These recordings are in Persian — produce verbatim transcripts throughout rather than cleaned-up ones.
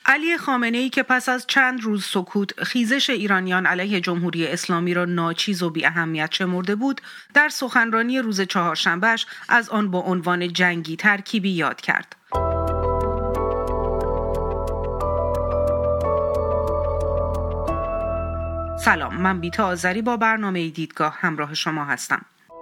علی خامنه‌ای که پس از چند روز سکوت خیزش ایرانیان علیه جمهوری اسلامی را ناچیز و بی اهمیت شمرده بود، در سخنرانی روز چهارشنبهش از آن با عنوان جنگی ترکیبی یاد کرد. سلام، من بیتا آذری با برنامه دیدگاه همراه شما هستم.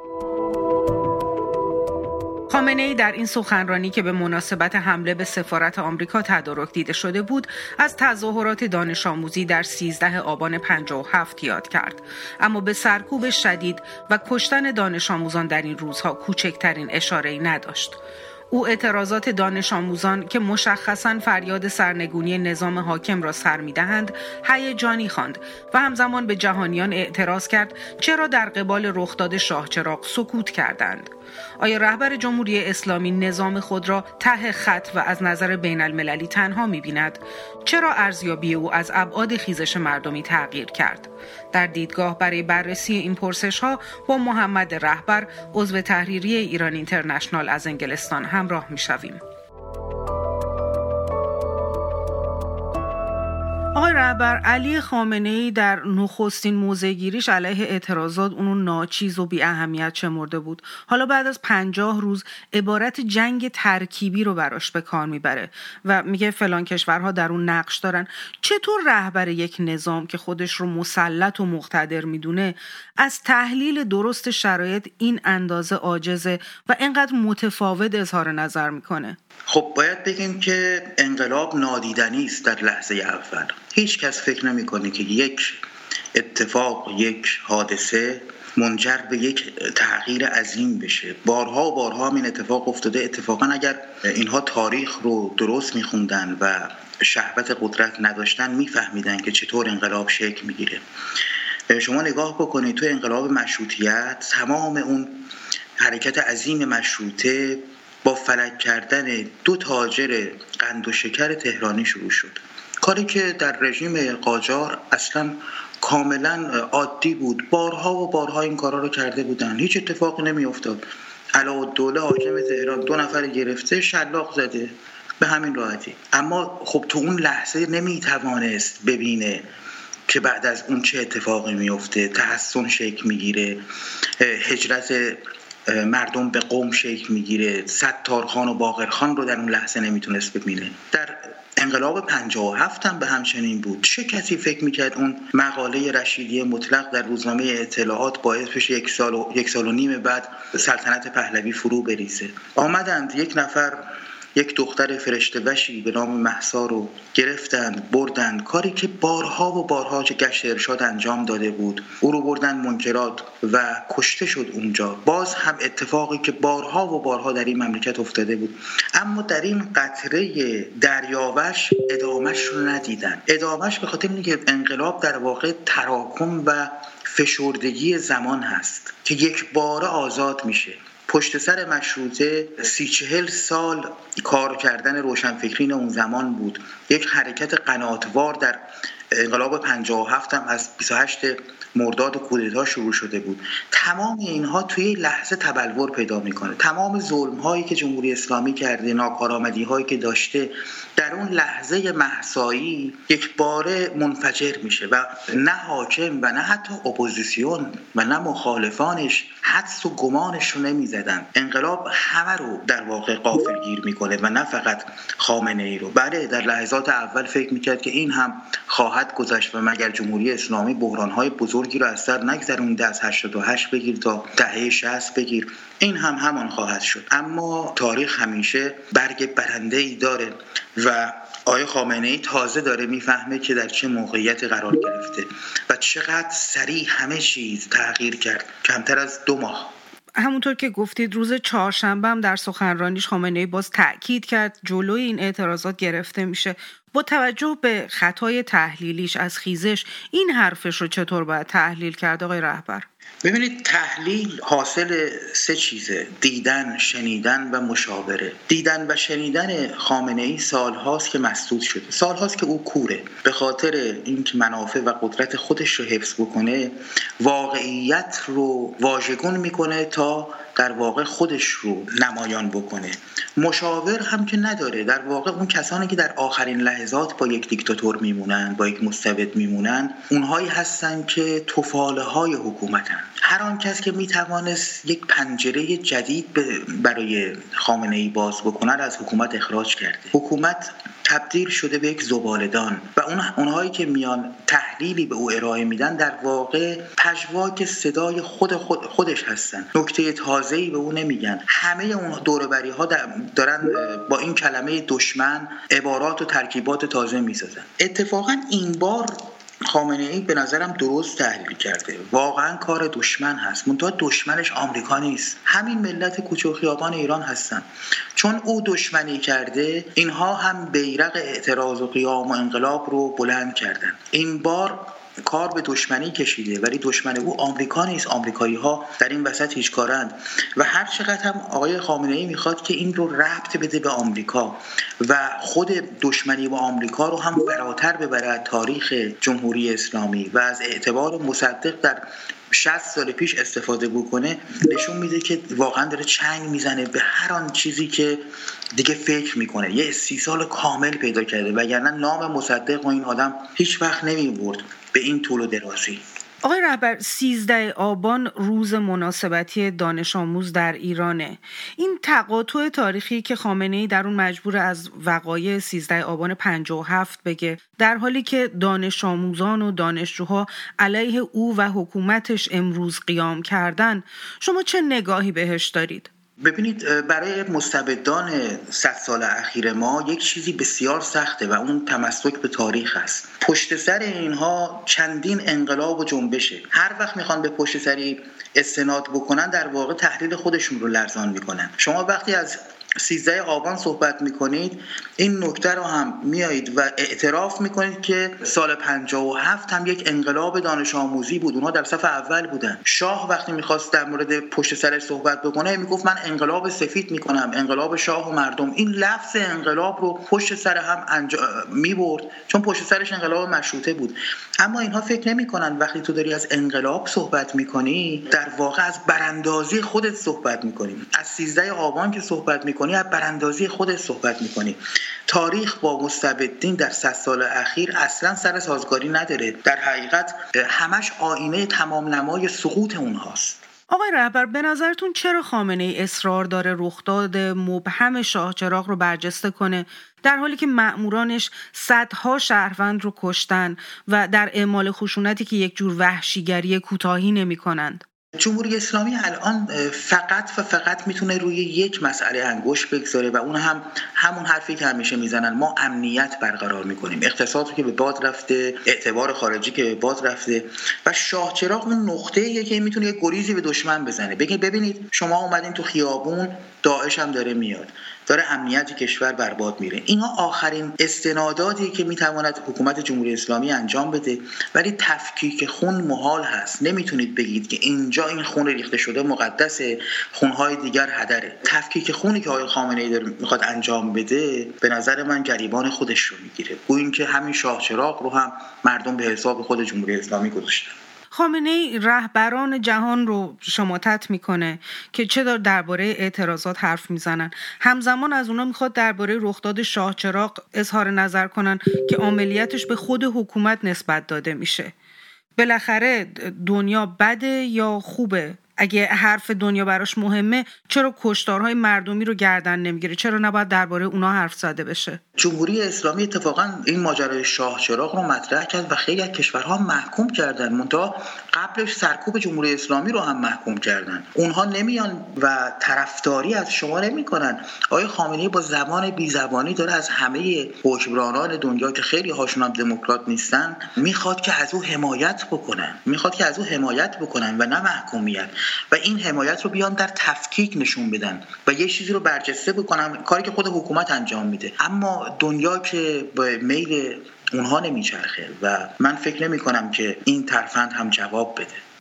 خامنه‌ای در این سخنرانی که به مناسبت حمله به سفارت آمریکا تدارک دیده شده بود، از تظاهرات دانش آموزی در سیزده آبان پنجاه و هفت یاد کرد، اما به سرکوب شدید و کشتن دانش آموزان در این روزها کوچکترین اشاره‌ای نداشت. او اعتراضات دانش آموزان که مشخصاً فریاد سرنگونی نظام حاکم را سر می‌دهند هیجانی خواند و همزمان به جهانیان اعتراض کرد چرا در قبال رخداد شاهچراغ سکوت کردند. آیا رهبر جمهوری اسلامی نظام خود را ته خط و از نظر بین المللی تنها می‌بیند؟ چرا ارزیابی او از ابعاد خیزش مردمی تغییر کرد؟ در دیدگاه برای بررسی این پرسش‌ها با محمد رهبر، عضو تحریریه ایران اینترنشنال از انگلستان همراه می‌شویم. آقای رهبر، علی خامنه‌ای در نخستین موضع‌گیریش علیه اعتراضات اونو ناچیز و بی اهمیت شمرده بود. حالا بعد از پنجاه روز عبارت جنگ ترکیبی رو براش به کار میبره و میگه فلان کشورها در اون نقش دارن. چطور رهبر یک نظام که خودش رو مسلط و مقتدر میدونه از تحلیل درست شرایط این اندازه عاجزه و اینقدر متفاوت اظهار نظر میکنه؟ خب باید بگیم که انقلاب نادیدنی است در لحظه اول. هیچ کس فکر نمی کنه که یک اتفاق، یک حادثه منجر به یک تغییر عظیم بشه. بارها و بارها هم این اتفاق افتاده. اتفاقا اگر اینها تاریخ رو درست میخوندن و شهوت قدرت نداشتن میفهمیدن که چطور انقلاب شکل میگیره. شما نگاه بکنید تو انقلاب مشروطیت تمام اون حرکت عظیم مشروطه با فلک کردن دو تاجر قند و شکر تهرانی شروع شد، کاری که در رژیم قاجار اصلا کاملا عادی بود. بارها و بارها این کارا رو کرده بودن، هیچ اتفاقی نمی افتاد. علاءالدوله حاکم تهران دو نفر گرفته شلاق زده به همین راحتی. اما خب تو اون لحظه نمی توانست ببینه که بعد از اون چه اتفاقی میفته. تحسن شکل میگیره، هجرت مردم به قم شکل میگیره. ستارخان و باقرخان رو در اون لحظه نمیتونست ببینه. در انقلاب پنجاه و هفت هم به همچنین بود. چه کسی فکر میکرد اون مقاله رشیدی مطلق در روزنامه اطلاعات باعث بشه یک سال و یک سال و نیم بعد سلطنت پهلوی فرو بریزه؟ آمدند یک نفر، یک دختر فرشته وشی به نام مهسا رو گرفتند بردند، کاری که بارها و بارها چه گشت ارشاد انجام داده بود. او رو بردند منکرات و کشته شد اونجا. باز هم اتفاقی که بارها و بارها در این مملکت افتاده بود. اما در این قطره دریاوش ادامهش رو ندیدن. ادامهش به خاطر اینکه انقلاب در واقع تراکم و فشردگی زمان هست که یک بار آزاد میشه. پشت سر مشروطه سی چهل سال کار کردن روشنفکرین اون زمان بود. یک حرکت قناتوار در انقلاب پنجاه و هفت هم از بیست و هشت مرداد کودتا شروع شده بود. تمام اینها توی لحظه تبلور پیدا میکنه. تمام ظلم هایی که جمهوری اسلامی کرده، ناکارآمدی هایی که داشته، در اون لحظه مهسایی یک باره منفجر میشه و نه حاکم و نه حتی اپوزیسیون و نه مخالفانش حدس و گمانش رو نمیزدن. انقلاب همه رو در واقع غافلگیر میکنه و نه فقط خامنه ای رو. بله در لحظات اول فکر میکرد که این هم خواهد گذشت و مگر جمهوری اسلامی بحران‌های بزرگی رو از سر نگذرونده، از هشتاد و هشت بگیر تا دهه شصت بگیر، این هم همان خواهد شد. اما تاریخ همیشه برگ برنده‌ای داره و آقای خامنه‌ای تازه داره میفهمه که در چه موقعیتی قرار گرفته و چقدر سریع همه چیز تغییر کرد کمتر از دو ماه. همونطور که گفتید روز چهارشنبه هم در سخنرانیش خامنه‌ای باز تأکید کرد جلوی این اعتراضات گرفته میشه. با توجه به خطای تحلیلیش از خیزش این حرفش رو چطور باید تحلیل کرد آقای رهبر؟ ببینید، تحلیل حاصل سه چیزه: دیدن، شنیدن و مشاوره. دیدن و شنیدن خامنه‌ای سالهاست که مسدود شده، سالهاست که او کوره. به خاطر اینکه منافع و قدرت خودش رو حفظ بکنه، واقعیت رو واژگون میکنه تا در واقع خودش رو نمایان بکنه. مشاور هم که نداره. در واقع اون کسانی که در آخرین لحظات با یک دیکتاتور میمونن، با یک مستبد میمونن، اونهایی هستن که تفاله های حکومتن. هر آن کس که میتوانست یک پنجره جدید برای خامنه‌ای باز بکنه از حکومت اخراج کرده. حکومت تبدیل شده به یک زباله‌دان و اون اونهایی که میان تحلیلی به او ارائه میدن در واقع پژواک صدای خود, خود خودش هستن. نکته تازه‌ای به او نمیگن. همه اون دور و بری‌ها دارن با این کلمه دشمن عبارات و ترکیبات تازه میسازن. اتفاقا این بار خامنه‌ای به نظرم درست تحلیل کرده. واقعا کار دشمن هست، منتها دشمنش آمریکا نیست، همین ملت کوچه و خیابان ایران هستن. چون او دشمنی کرده، اینها هم بیرق اعتراض و قیام و انقلاب رو بلند کردن. این بار کار به دشمنی کشیده، ولی دشمن او آمریکا نیست. آمریکایی ها در این وسط هیچ کارند و هر چقدر هم آقای خامنه‌ای میخواد که این رو ربط بده به آمریکا و خود دشمنی با آمریکا رو هم فراتر ببره تاریخ جمهوری اسلامی و از اعتبار مصدق در شصت سال پیش استفاده بکنه، نشون میده که واقعا داره چنگ میزنه به هر آن چیزی که دیگه فکر میکنه. یه استیصال کامل پیدا کرده، وگرنه نام مصدق و این آدم هیچ وقت نمیبرد به این طول و درازی. آقای رهبر، سیزده آبان روز مناسبتی دانش آموز در ایرانه. این تقاطع تاریخی که خامنه‌ای در اون مجبور از وقایع سیزده آبان پنجاه و هفت بگه، در حالی که دانش آموزان و دانشجوها علیه او و حکومتش امروز قیام کردن، شما چه نگاهی بهش دارید؟ ببینید، برای مستبدان صد سال اخیر ما یک چیزی بسیار سخته و اون تمسک به تاریخ است. پشت سر اینها چندین انقلاب و جنبشه. هر وقت میخوان به پشت سری استناد بکنن، در واقع تحلیل خودشون رو لرزان میکنن. شما وقتی از سیزده آبان صحبت میکنید، این نکته رو هم میایید و اعتراف میکنید که سال پنجاه و هفت هم یک انقلاب دانش آموزی بود، اونها در صف اول بودن. شاه وقتی میخواست در مورد پشت سرش صحبت بکنه میگفت من انقلاب سفید میکنم، انقلاب شاه و مردم. این لفظ انقلاب رو پشت سر هم انجا... میبرد، چون پشت سرش انقلاب مشروطه بود. اما اینها فکر نمیکنن وقتی تو داری از انقلاب صحبت میکنی، در واقع از براندازی خودت صحبت میکنی. از سیزده آبان که صحبت میکنی، از براندازی خودت صحبت میکنی. تاریخ با مستبدین در صد سال اخیر اصلا سر سازگاری نداره. در حقیقت همش آینه تمام نمای سقوط اونهاست. آقای رهبر، به نظرتون چرا خامنه‌ای اصرار داره رخداد مبهم شاه چراغ رو برجسته کنه، در حالی که مأمورانش صدها شهروند رو کشتن و در اعمال خشونتی که یک جور وحشیگری کوتاهی نمی‌کنند؟ جمهوری اسلامی الان فقط و فقط میتونه روی یک مسئله انگشت بگذاره و اون هم همون حرفی که همیشه میزنن: ما امنیت برقرار میکنیم. اقتصاد که به باد رفته، اعتبار خارجی که به باد رفته و شاه چراغ اون نقطه‌ایه که میتونه یک گریزی به دشمن بزنه، بگه ببینید شما اومدین تو خیابون، داعش هم داره میاد، داره امنیت کشور برباد میره. اینها آخرین استناداتی که میتواند حکومت جمهوری اسلامی انجام بده، ولی تفکیک خون محال هست. نمیتونید بگید که اینجا این خون ریخته شده مقدسه، خونهای دیگر هدره. تفکیک خونی که آقای خامنه‌ای داره میخواد انجام بده، به نظر من گریبان خودش رو میگیره. گویا که همین شاه چراغ رو هم مردم به حساب خود جمهوری اسلامی گذاشتن. خامنه‌ای رهبران جهان رو شماتت میکنه که چه دار درباره اعتراضات حرف میزنن، همزمان از اونا میخواد درباره رخداد شاه چراغ اظهار نظر کنن که عملیاتش به خود حکومت نسبت داده میشه. بالاخره دنیا بده یا خوبه؟ اگه حرف دنیا براش مهمه، چرا کشتارهای مردمی رو گردن نمیگیره؟ چرا نباید درباره اونا حرف زده بشه؟ جمهوری اسلامی اتفاقا این ماجرای شاه چراغ رو مطرح کرد و خیلی از کشورها محکوم کردن، منتها قبلش سرکوب جمهوری اسلامی رو هم محکوم کردن. اونها نمیان و طرفداری از شما نمیکنن. آقای خامنه‌ای با زبان بی زبانی داره از همه حکمرانان دنیا که خیلی هاشون هم دموکرات نیستن میخواد که از او حمایت بکنن، میخواد که از او حمایت بکنن و نه محکومیت. و این حمایت رو بیان در تفکیک نشون بدن و یه چیزی رو برجسته بکنن، کاری که خود حکومت انجام میده. اما دنیا که به میل اونها نمیچرخه و من فکر نمی کنم که این ترفند هم جواب بده.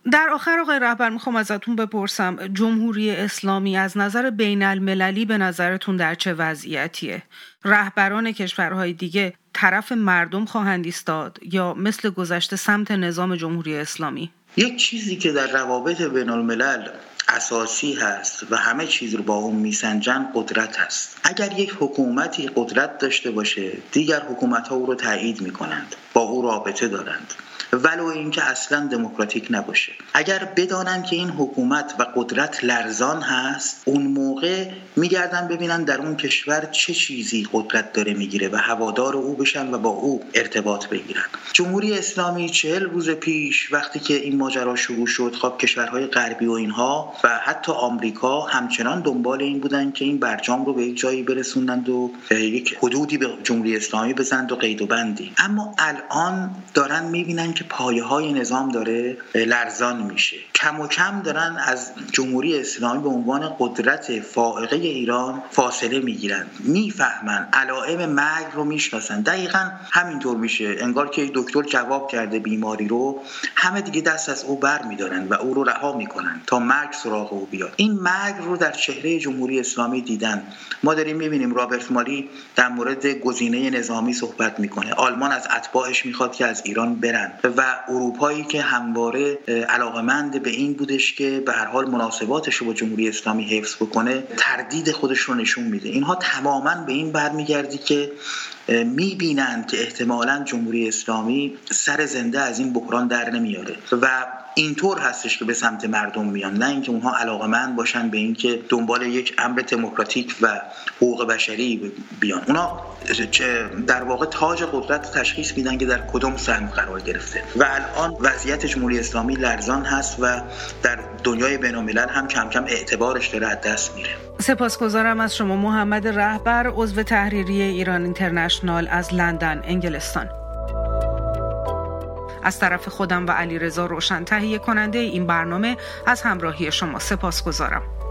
در آخر آقای رهبر میخوام ازتون بپرسم جمهوری اسلامی از نظر بین المللی به نظرتون در چه وضعیتیه؟ رهبران کشورهای دیگه طرف مردم خواهند ایستاد یا مثل گذشته سمت نظام جمهوری اسلامی؟ یک چیزی که در روابط بین الملل اساسی هست و همه چیز رو با اون میسنجن قدرت هست. اگر یک حکومتی قدرت داشته باشه دیگر حکومت‌ها او رو تایید میکنند، با او رابطه دارند، ولو اینکه اصلا دموکراتیک نباشه. اگر بدانن که این حکومت و قدرت لرزان هست، اون موقع میگردن ببینن در اون کشور چه چیزی قدرت داره میگیره و هوادار او بشن و با او ارتباط بگیرن. جمهوری اسلامی چهل روز پیش وقتی که این ماجرا شروع شد، خب کشورهای غربی و اینها و حتی آمریکا همچنان دنبال این بودن که این برجام رو به یک جایی برسونند و یک حدودی به جمهوری اسلامی بزنند و قید و بندی. اما الان دارن میبینن که پایه‌های نظام داره لرزان میشه. کم و کم دارن از جمهوری اسلامی به عنوان قدرت فائقه ایران فاصله میگیرن، میفهمن، علائم مرگ رو میشناسن. دقیقاً همینطور میشه، انگار که دکتر جواب کرده بیماری رو، همه دیگه دست از او بر میدارن و او رو رها میکنن تا مرگ سراغ او بیاد. این مرگ رو در چهره جمهوری اسلامی دیدن. ما داریم میبینیم رابرت مالی در مورد گزینه نظامی صحبت میکنه. آلمان از اتباعش میخواد که از ایران برن و اروپایی که همواره علاقمند به این بودش که به هر حال مناسباتش رو با جمهوری اسلامی حفظ بکنه، تردید خودش رو نشون میده. اینها تماماً به این برمیگردی که میبینند که احتمالاً جمهوری اسلامی سر زنده از این بحران در نمیاره و اینطور هستش که به سمت مردم میان، نه اینکه اونها علاقمند باشن به اینکه دنبال یک امر دموکراتیک و حقوق بشری بیان. اونا در واقع تاج قدرت تشخیص میدن که در کدوم سهم قرار گرفته و الان وضعیت جمهوری اسلامی لرزان هست و در دنیای بین‌الملل هم کم کم اعتبارش داره از دست میره. سپاسگزارم از شما محمد رهبر، عضو تحریریه ایران اینترنشنال از لندن، انگلستان. از طرف خودم و علیرضا روشن تهیه کننده این برنامه از همراهی شما سپاسگزارم.